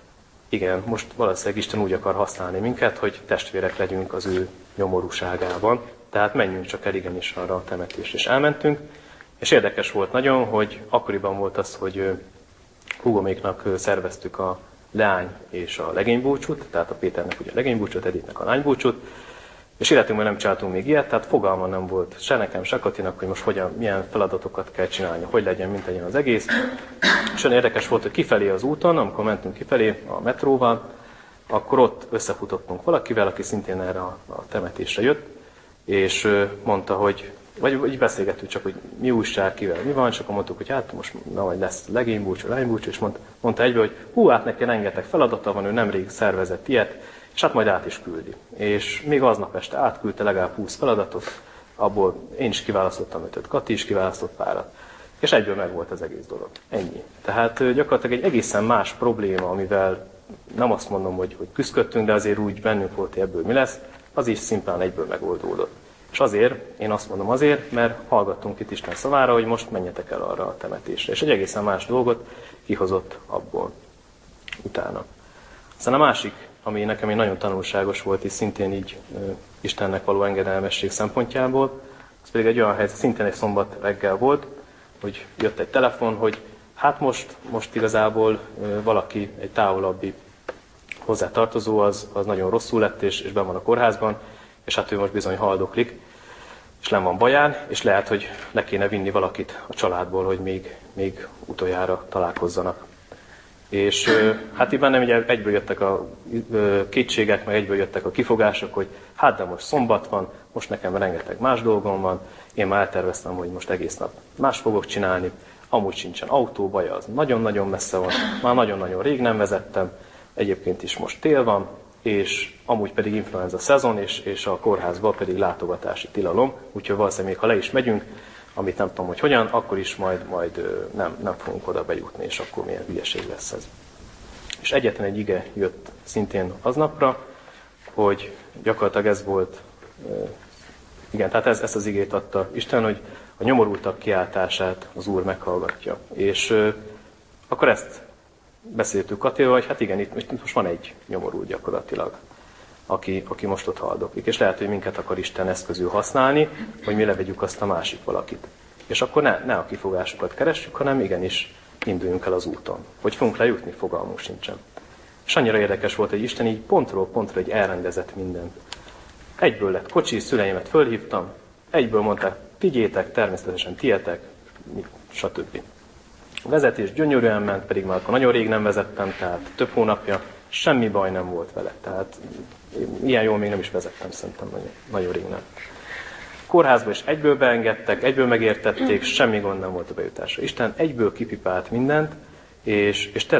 igen, most valószínűleg Isten úgy akar használni minket, hogy testvérek legyünk az ő nyomorúságában. Tehát menjünk csak el igenis arra a temetésre. És elmentünk, és érdekes volt nagyon, hogy akkoriban volt az, hogy húgoméknak szerveztük a leány és a legénybúcsút, tehát a Péternek ugye a legénybúcsút, Edithnek a lánybúcsút, és életünkben nem csináltunk még ilyet, tehát fogalma nem volt se nekem, se Katinak, hogy most hogyan, milyen feladatokat kell csinálni, hogy legyen, mint legyen az egész. És olyan érdekes volt, hogy kifelé az úton, amikor mentünk kifelé a metróval, akkor ott összefutottunk valakivel, aki szintén erre a, a temetésre jött, és mondta, hogy, vagy, vagy beszélgettünk csak, hogy mi újság, kivel mi van, és akkor mondtuk, hogy hát most na, vagy lesz legénybúcsú, lánybúcsú, és mondta, mondta egyből, hogy hú, hát neki rengeteg feladata van, ő nemrég szervezett ilyet, és hát majd át is küldi. És még aznap este átküldte legalább húsz feladatot, abból én is kiválasztottam ötöt, Kati is kiválasztott párat, és egyből meg volt az egész dolog. Ennyi. Tehát gyakorlatilag egy egészen más probléma, amivel nem azt mondom, hogy, hogy küzdöttünk, de azért úgy bennünk volt, hogy ebből mi lesz, az is szimplán egyből megoldódott. És azért, én azt mondom azért, mert hallgattunk itt Isten szavára, hogy most menjetek el arra a temetésre. És egy egészen más dolgot kihozott abból utána. Aztán a másik, ami nekem egy nagyon tanulságos volt, és szintén így Istennek való engedelmesség szempontjából, az pedig egy olyan helyzet, szintén egy szombat reggel volt, hogy jött egy telefon, hogy hát most, most igazából valaki, egy távolabbi hozzátartozó, az, az nagyon rosszul lett, és, és benn van a kórházban, és hát ő most bizony haldoklik, és nem van baján, és lehet, hogy le kéne vinni valakit a családból, hogy még, még utoljára találkozzanak. És hát itt bennem ugye egyből jöttek a kétségek, meg egyből jöttek a kifogások, hogy hát de most szombat van, most nekem rengeteg más dolgom van, én már elterveztem, hogy most egész nap más fogok csinálni, amúgy sincsen autó, baja, az nagyon-nagyon messze van, már nagyon-nagyon rég nem vezettem, egyébként is most tél van, és amúgy pedig influenza szezon, és, és a kórházban pedig látogatási tilalom, úgyhogy valószínűleg még ha le is megyünk, amit nem tudom, hogy hogyan, akkor is majd, majd nem, nem fogunk oda bejutni, és akkor milyen hülyeség lesz ez. És egyetlen egy ige jött szintén aznapra, hogy gyakorlatilag ez volt, igen, tehát ez, ezt az igét adta Isten, hogy a nyomorultak kiáltását az Úr meghallgatja. És akkor ezt beszéltük Katival, hogy hát igen, itt, itt most van egy nyomorult gyakorlatilag, aki, aki most ott haldoklik. És lehet, hogy minket akar Isten eszközül használni, hogy mi levegyük azt a másik valakit. És akkor ne, ne a kifogásokat keressük, hanem igenis induljunk el az úton. Hogy fogunk lejutni, fogalmunk sincsen. És annyira érdekes volt, hogy Isten így pontról pontra egy elrendezett mindent. Egyből lett kocsi, szüleimet fölhívtam, egyből mondták, vigyétek, természetesen tietek, stb. A vezetés gyönyörűen ment, pedig már akkor nagyon rég nem vezettem, tehát több hónapja, semmi baj nem volt vele. Tehát ilyen jól még nem is vezettem, szerintem nagyon, nagyon rég nem. Kórházba is egyből beengedtek, egyből megértették, semmi gond nem volt a bejutásra. Isten egyből kipipált mindent, és, és tényleg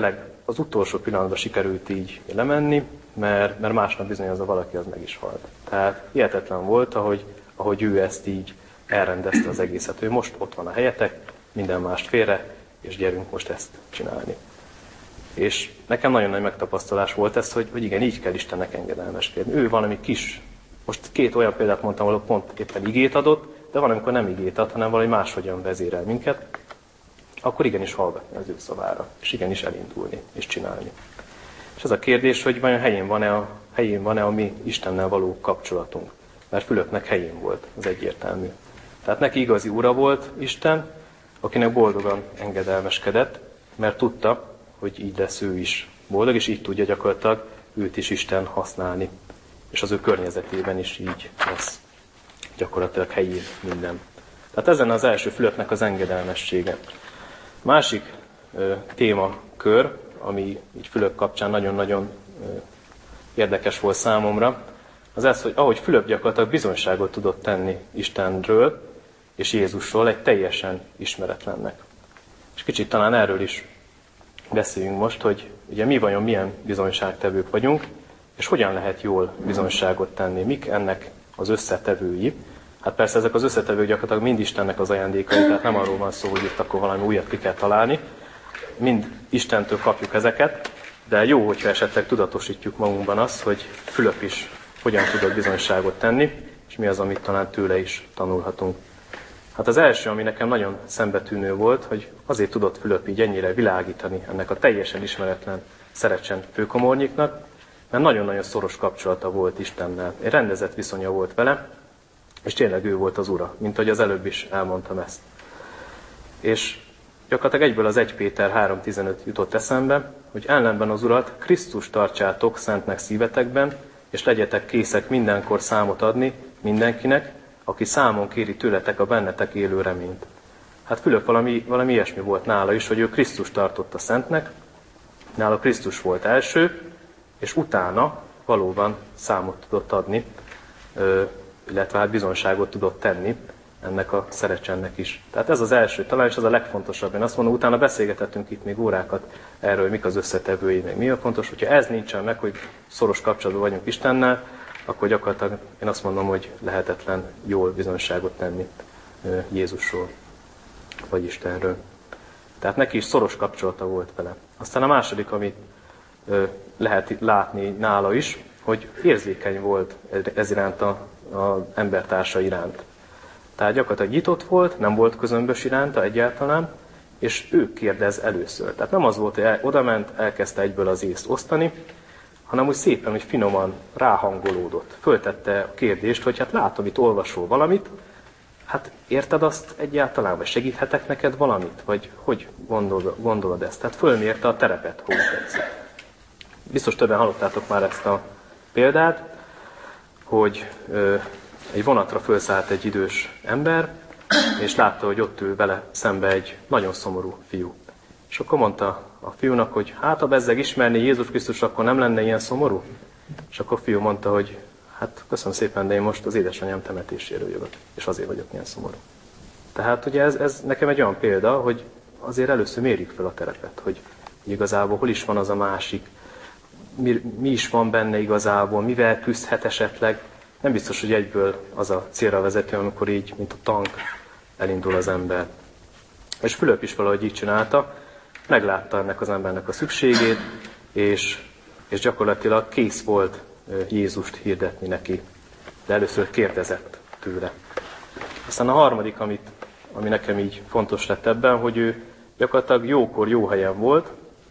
az utolsó pillanatban sikerült így lemenni, mert, mert másnap bizony az a valaki az meg is halt. Tehát hihetetlen volt, ahogy, ahogy ő ezt így elrendezte az egészet. Ő most ott van a helyetek, minden mást félre, és gyerünk most ezt csinálni. És nekem nagyon nagy megtapasztalás volt ez, hogy, hogy igen, így kell Istennek engedelmeskedni. Ő valami kis, most két olyan példát mondtam, ahol pont éppen igét adott, de van, amikor nem igét ad, hanem valami máshogyan vezérel minket, akkor igenis hallgatni az ő szavára, és igenis elindulni, és csinálni. És ez a kérdés, hogy vajon helyén van-e a, helyén van-e a mi Istennel való kapcsolatunk. Mert Fülöpnek helyén volt, az egyértelmű. Tehát neki igazi ura volt Isten, akinek boldogan engedelmeskedett, mert tudta, hogy így lesz ő is boldog, és így tudja gyakorlatilag őt is Isten használni. És az ő környezetében is így lesz gyakorlatilag helyén minden. Tehát ezen az első Fülöpnek az engedelmessége. Másik ö, témakör, ami így Fülöp kapcsán nagyon-nagyon ö, érdekes volt számomra, az ez, hogy ahogy Fülöp gyakorlatilag bizonyságot tudott tenni Istenről és Jézusról egy teljesen ismeretlennek. És kicsit talán erről is beszéljünk most, hogy ugye mi vajon milyen bizonyságtevők vagyunk, és hogyan lehet jól bizonyságot tenni, mik ennek az összetevői. Hát persze ezek az összetevők gyakorlatilag mind Istennek az ajándékai, tehát nem arról van szó, hogy itt akkor valami újat ki kell találni. Mind Istentől kapjuk ezeket, de jó, hogyha esetleg tudatosítjuk magunkban azt, hogy Fülöp is hogyan tudott bizonyságot tenni, és mi az, amit talán tőle is tanulhatunk. Hát az első, ami nekem nagyon szembetűnő volt, hogy azért tudott Fülöp így ennyire világítani ennek a teljesen ismeretlen Szerecsen főkomornyiknak, mert nagyon-nagyon szoros kapcsolata volt Istennel. Egy rendezett viszonya volt vele, és tényleg ő volt az ura, mint ahogy az előbb is elmondtam ezt. És gyakorlatilag egyből az Első Péter három tizenöt jutott eszembe, hogy ellenben az urat Krisztus tartsátok szentnek szívetekben, és legyetek készek mindenkor számot adni mindenkinek, aki számon kéri tőletek a bennetek élő reményt. Hát Fülöp valami, valami ilyesmi volt nála is, hogy ő Krisztus tartotta szentnek, nála Krisztus volt első, és utána valóban számot tudott adni, illetve hát bizonyságot tudott tenni ennek a Szerecsennek is. Tehát ez az első, talán is az a legfontosabb. Én azt mondom, utána beszélgetettünk itt még órákat erről, hogy mik az összetevői, meg mi a fontos. Hogyha ez nincsen meg, hogy szoros kapcsolatban vagyunk Istennel, akkor gyakorlatilag én azt mondom, hogy lehetetlen jól bizonyságot tenni Jézusról, vagy Istenről. Tehát neki is szoros kapcsolata volt vele. Aztán a második, amit lehet látni nála is, hogy érzékeny volt ez iránt az embertársa iránt. Tehát gyakorlatilag nyitott volt, nem volt közömbös iránta egyáltalán, és ő kérdez először. Tehát nem az volt, hogy odament, elkezdte egyből az észt osztani, hanem úgy szépen, hogy finoman ráhangolódott. Föltette a kérdést, hogy hát látom, itt olvasol valamit, hát érted azt egyáltalán, vagy segíthetek neked valamit? Vagy hogy gondolod, gondolod ezt? Tehát fölmérte a terepet, hogy tetszik. Biztos többen hallottátok már ezt a példát, hogy ö, egy vonatra fölszállt egy idős ember, és látta, hogy ott ül vele szembe egy nagyon szomorú fiú. És akkor mondta a fiúnak, hogy hát ha bezzeg ismerni Jézus Krisztus, akkor nem lenne ilyen szomorú? És akkor a fiú mondta, hogy hát köszönöm szépen, de én most az édesanyám temetéséről jövök, és azért vagyok ilyen szomorú. Tehát ugye ez, ez nekem egy olyan példa, hogy azért először mérjük fel a terepet, hogy igazából hol is van az a másik, mi, mi is van benne igazából, mivel küzdhet esetleg. Nem biztos, hogy egyből az a célra vezető, amikor így, mint a tank, elindul az ember. És Fülöp is valahogy így csinálta, meglátta ennek az embernek a szükségét, és, és gyakorlatilag kész volt Jézust hirdetni neki. De először kérdezett tőle. Aztán a harmadik, amit, ami nekem így fontos lett ebben, hogy ő gyakorlatilag jókor, jó helyen volt,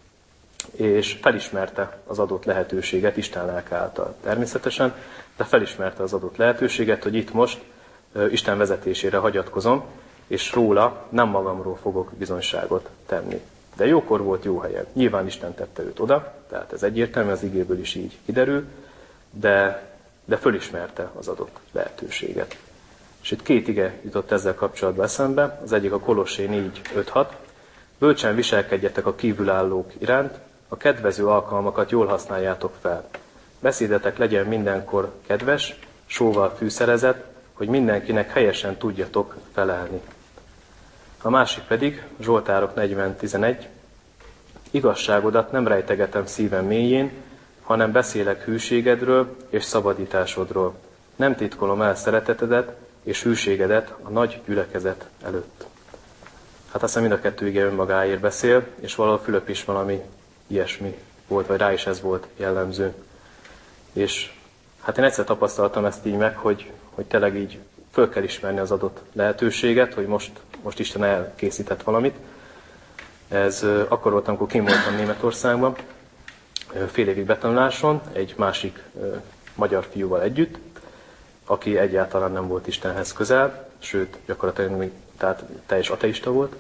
és felismerte az adott lehetőséget Isten lelke által természetesen, de felismerte az adott lehetőséget, hogy itt most Isten vezetésére hagyatkozom, és róla, nem magamról fogok bizonyságot tenni. De jókor volt, jó helyen. Nyilván Isten tette őt oda, tehát ez egyértelmű, az igéből is így kiderül, de, de fölismerte az adott lehetőséget. És itt két ige jutott ezzel kapcsolatban eszembe, az egyik a Kolossé négy öt hat. Bölcsen viselkedjetek a kívülállók iránt, a kedvező alkalmakat jól használjátok fel. Beszédetek legyen mindenkor kedves, sóval fűszerezett, hogy mindenkinek helyesen tudjatok felelni. A másik pedig, Zsoltárok negyven tizenegy. Igazságodat nem rejtegetem szívem mélyén, hanem beszélek hűségedről és szabadításodról. Nem titkolom el szeretetedet és hűségedet a nagy gyülekezet előtt. Hát aztán mind a kettő ige önmagáért beszél, és valahol Fülöp is valami ilyesmi volt, vagy rá is ez volt jellemző. És hát én egyszer tapasztaltam ezt így meg, hogy, hogy tényleg így föl kell ismerni az adott lehetőséget, hogy most, most Isten elkészített valamit. Ez akkor volt, amikor kim voltam Németországban, fél évig betanuláson, egy másik magyar fiúval együtt, aki egyáltalán nem volt Istenhez közel, sőt, gyakorlatilag még, tehát teljes ateista volt.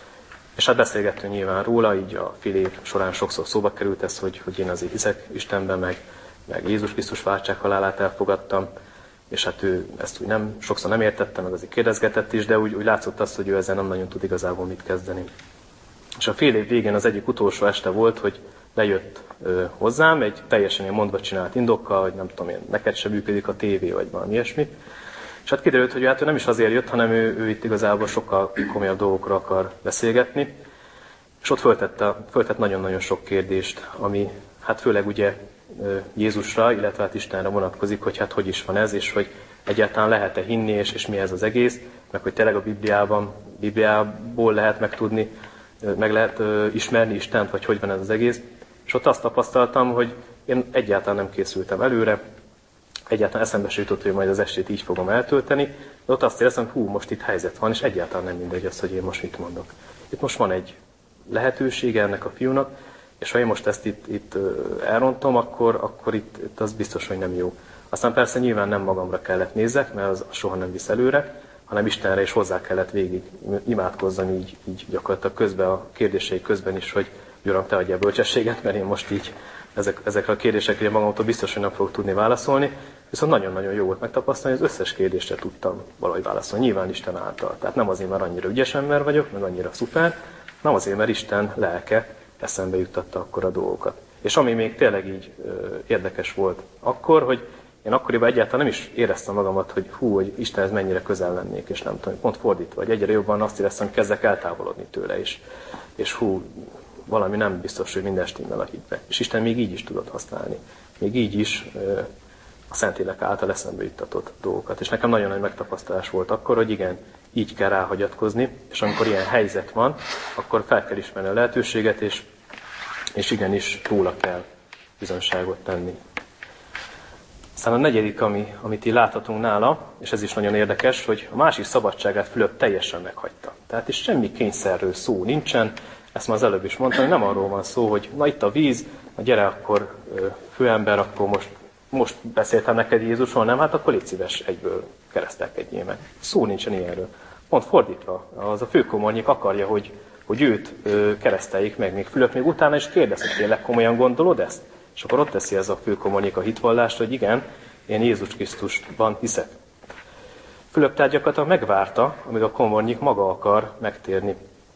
És hát beszélgettünk nyilván róla, így a fél év során sokszor szóba került ez, hogy, hogy én azért hiszek Istenben, meg, meg Jézus Krisztus váltság halálát elfogadtam, és hát ő ezt úgy nem, sokszor nem értette, meg azért kérdezgetett is, de úgy, úgy látszott azt, hogy ő ezzel nem nagyon tud igazából mit kezdeni. És a fél év végén az egyik utolsó este volt, hogy lejött ö, hozzám, egy teljesen ilyen mondva csinált indokkal, hogy nem tudom én, neked sem működik a tévé, vagy valami ilyesmi. És hát kiderült, hogy hát ő nem is azért jött, hanem ő, ő itt igazából sokkal komolyabb dolgokra akar beszélgetni. És ott föltette, föltett nagyon-nagyon sok kérdést, ami hát főleg ugye Jézusra, illetve hát Istenre vonatkozik, hogy hát hogy is van ez, és hogy egyáltalán lehet-e hinni, és, és mi ez az egész, meg hogy tényleg a Bibliában, Bibliából lehet megtudni, meg lehet uh, ismerni Istent, vagy hogy van ez az egész. És ott azt tapasztaltam, hogy én egyáltalán nem készültem előre, egyáltalán eszembe se jutott, hogy majd az estét így fogom eltölteni, de ott azt éreztem, hú, most itt helyzet van, és egyáltalán nem mindegy az, hogy én most mit mondok. Itt most van egy lehetősége ennek a fiúnak, és ha én most ezt itt, itt elrontom, akkor, akkor itt, itt az biztos, hogy nem jó. Aztán persze nyilván nem magamra kellett nézzek, mert az soha nem visz előre, hanem Istenre is hozzá kellett végig imádkozzam így, így gyakorlatilag közben, a kérdései közben is, hogy Uram, te adjál bölcsességet, mert én most így ezek, ezekre a kérdésekre magamtól biztos, hogy nem fogok tudni válaszolni. Viszont nagyon-nagyon jó volt megtapasztalni, hogy az összes kérdésre tudtam valahogy válaszolni, nyilván Isten által. Tehát nem azért, mert annyira ügyes ember vagyok, meg annyira szuper, nem azért, mert Isten lelke eszembe juttatta akkor a dolgokat. És ami még tényleg így ö, érdekes volt akkor, hogy én akkoriban egyáltalán nem is éreztem magamat, hogy hú, hogy Istenhez mennyire közel lennék, és nem tudom, pont fordítva, vagy egyre jobban azt éreztem, hogy kezdek eltávolodni tőle, és, és hú, valami nem biztos, hogy minden stimmel a hitbe. És Isten még így is tudott használni. Még így is ö, a Szentlélek által eszembe juttatott dolgokat. És nekem nagyon nagy megtapasztalás volt akkor, hogy igen, így kell ráhagyatkozni, és amikor ilyen helyzet van, akkor fel kell ismerni a lehetőséget, és, és igenis róla kell bizonyságot tenni. Aztán a negyedik, ami, amit így láthatunk nála, és ez is nagyon érdekes, hogy a másik szabadságát Fülöp teljesen meghagyta. Tehát is semmi kényszerről szó nincsen, ezt már az előbb is mondtam, hogy nem arról van szó, hogy na itt a víz, na gyere akkor főember, akkor most, most beszéltem neked Jézusról, nem? Hát akkor légy szíves, egyből keresztelkedjél meg. Szó nincsen ilyenről. Pont fordítva, az a főkomornyik akarja, hogy, hogy őt ö, kereszteljék meg, még Fülöp még utána is kérdez, hogy tényleg komolyan gondolod ezt? És akkor ott teszi ez a főkomornyik a hitvallást, hogy igen, én Jézus Krisztusban hiszek. Fülöp tehát gyakorlatilag megvárta, amíg a komornyik maga akar megtérni.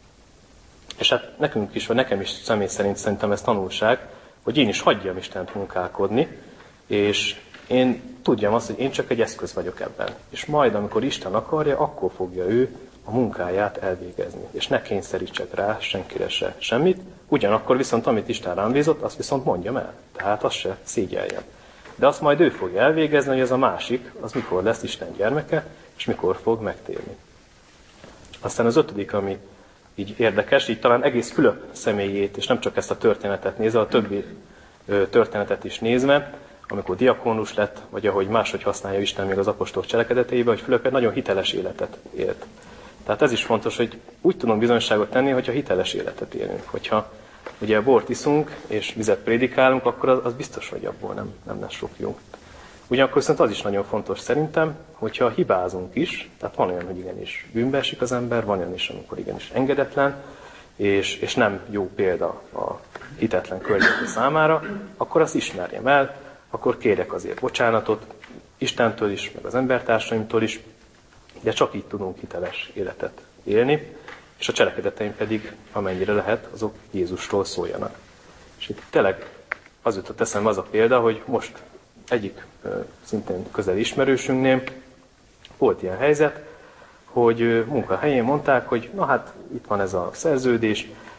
És hát nekünk is, vagy nekem is személy szerint szerintem ez tanulság, hogy én is hagyjam Istent munkálkodni, és én tudjam azt, hogy én csak egy eszköz vagyok ebben. És majd, amikor Isten akarja, akkor fogja ő a munkáját elvégezni. És ne kényszerítsek rá senkire se semmit. Ugyanakkor viszont, amit Isten rám bízott, azt viszont mondjam el. Tehát azt se szégyeljem. De azt majd ő fogja elvégezni, hogy ez a másik, az mikor lesz Isten gyermeke, és mikor fog megtérni. Aztán az ötödik, ami így érdekes, így talán egész Fülöp személyét, és nem csak ezt a történetet nézve, a többi ö, történetet is nézve, amikor diakónus lett, vagy ahogy máshogy használja Isten még az apostolok cselekedeteiben, hogy Fülöp egy nagyon hiteles életet élt. Tehát ez is fontos, hogy úgy tudunk bizonyságot tenni, hogyha hiteles életet élünk. Hogyha ugye bort iszunk, és vizet prédikálunk, akkor az, az biztos, hogy abból nem, nem lesz sok jó. Ugyanakkor viszont az is nagyon fontos szerintem, hogyha hibázunk is, tehát van olyan, hogy igenis bűnbe esik az ember, van olyan is, amikor igenis engedetlen, és, és nem jó példa a hitetlen környezet számára, akkor azt ismerjem el, akkor kérjek azért bocsánatot Istentől is, meg az embertársaimtól is, de csak így tudunk hiteles életet élni, és a cselekedeteim pedig, amennyire lehet, azok Jézusról szóljanak. És itt tényleg az jutott eszembe az a példa, hogy most egyik szintén közeli ismerősünknél volt ilyen helyzet, hogy munkahelyén mondták, hogy na hát itt van ez a szerződés,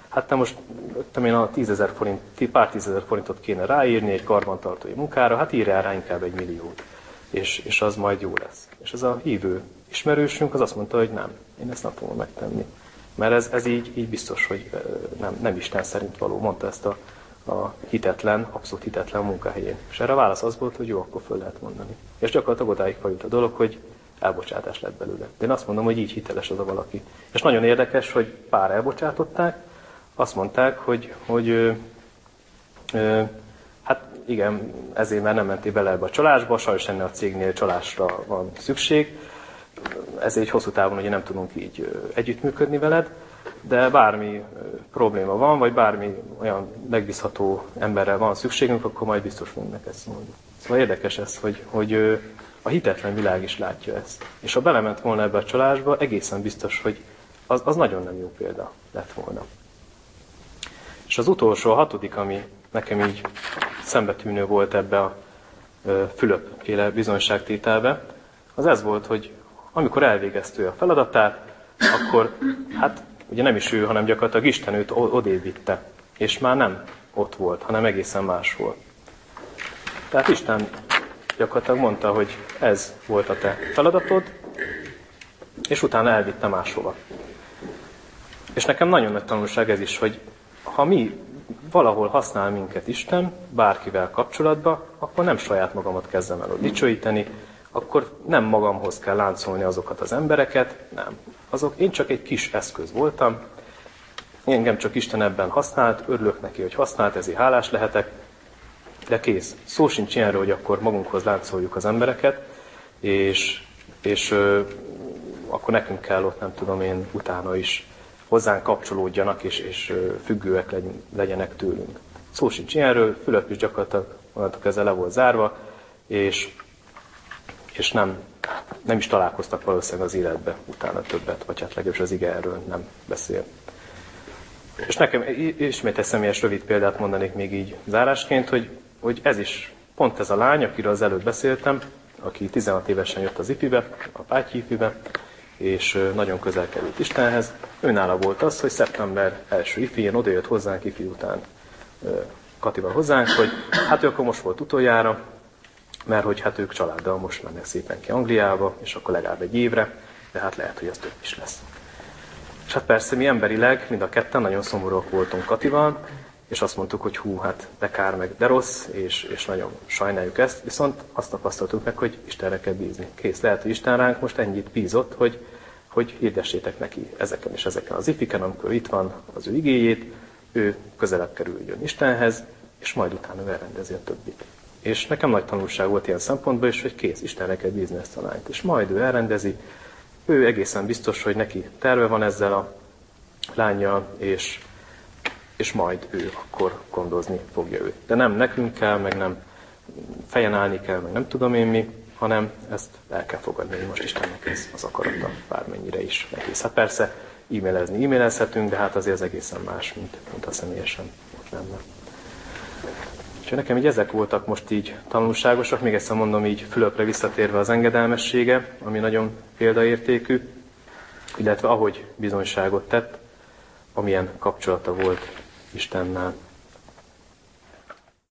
hát te most te én a tízezer forint, pár tízezer forintot kéne ráírni egy karbantartói munkára, hát írjál rá inkább egy milliót, és, és az majd jó lesz. És ez a hívő ismerősünk az azt mondta, hogy nem, én ezt nem fogom megtenni. Mert ez, ez így, így biztos, hogy nem, nem Isten szerint való, mondta ezt a, a hitetlen, abszolút hitetlen munkahelyén. És erre a válasz az volt, hogy jó, akkor föl lehet mondani. És gyakorlatilag odáig fajult a dolog, hogy elbocsátás lett belőle. De én azt mondom, hogy így hiteles az a valaki. És nagyon érdekes, hogy pár elbocsátották, azt mondták, hogy, hogy ö, ö, hát igen, ezért már nem mentél bele ebbe a csalásba, sajnos ennél a cégnél csalásra van szükség, ezért hosszú távon ugye nem tudunk így ö, együttműködni veled, de bármi ö, probléma van, vagy bármi olyan megbízható emberrel van szükségünk, akkor majd biztos fogunk neked szólni. Szóval érdekes ez, hogy, hogy ö, a hitetlen világ is látja ezt. És ha belement volna ebbe a csalásba, egészen biztos, hogy az, az nagyon nem jó példa lett volna. És az utolsó, a hatodik, ami nekem így szembetűnő volt ebbe a Fülöp-féle bizonyságtételbe, az ez volt, hogy amikor elvégezte ő a feladatát, akkor hát ugye nem is ő, hanem gyakorlatilag Isten őt odébb vitte, és már nem ott volt, hanem egészen más volt. Tehát Isten gyakorlatilag mondta, hogy ez volt a te feladatod, és utána elvitte máshova. És nekem nagyon nagy tanulság ez is, hogy ha mi valahol használ minket Isten, bárkivel kapcsolatban, akkor nem saját magamat kezdem el dicsőíteni, akkor nem magamhoz kell láncolni azokat az embereket, nem. Azok, én csak egy kis eszköz voltam, engem csak Isten ebben használt, örülök neki, hogy használt, ezért hálás lehetek, de kész. Szó sincs ilyenről, hogy akkor magunkhoz láncoljuk az embereket, és, és ö, akkor nekünk kell ott, nem tudom én, utána is hozzánk kapcsolódjanak, és, és függőek legyenek tőlünk. Szó sincs ilyenről, Fülöp is gyakorlatilag onnantól kezdve le volt zárva, és, és nem, nem is találkoztak valószínűleg az életbe utána többet, vagy hát legalábbis az ige erről nem beszél. És nekem ismét egy személyes rövid példát mondanék még így zárásként, hogy, hogy ez is pont ez a lány, akiről az előtt beszéltem, aki tizenhat évesen jött az ifibe, a Pátyi ifibe, és nagyon közel került Istenhez. Őnála volt az, hogy szeptember első ifijén odajött hozzánk ifi után Katival hozzánk, hogy hát ő akkor most volt utoljára, mert hogy hát ők családdal most mennek szépen ki Angliába, és akkor legalább egy évre, de hát lehet, hogy ez több is lesz. És hát persze mi emberileg, mind a ketten nagyon szomorúak voltunk Katival, és azt mondtuk, hogy hú, hát de kár meg, de rossz, és, és nagyon sajnáljuk ezt, viszont azt tapasztaltuk meg, hogy Istenre kell bízni. Kész, lehet, hogy Isten ránk most ennyit bízott, hogy, hogy hirdessétek neki ezeken és ezeken az ifiken, amikor itt van az ő igéjét, ő közelebb kerüljön Istenhez, és majd utána ő elrendezi a többit. És nekem nagy tanulság volt ilyen szempontból is, hogy kész, Istenre kell bízni ezt a lányt. És majd ő elrendezi, ő egészen biztos, hogy neki terve van ezzel a lánnyal, és és majd ő akkor gondozni fogja őt. De nem nekünk kell, meg nem fejen állni kell, meg nem tudom én mi, hanem ezt el kell fogadni, hogy most Istennek ez az akarata, bármennyire is nehéz. Hát persze e-mailezni e-mailezhetünk, de hát azért az egészen más, mint, mint a személyesen ott lenne. Úgyhogy nekem így ezek voltak most így tanulságosak, még egyszer mondom így Fülöpre visszatérve az engedelmessége, ami nagyon példaértékű, illetve ahogy bizonyságot tett, amilyen kapcsolata volt Istennel.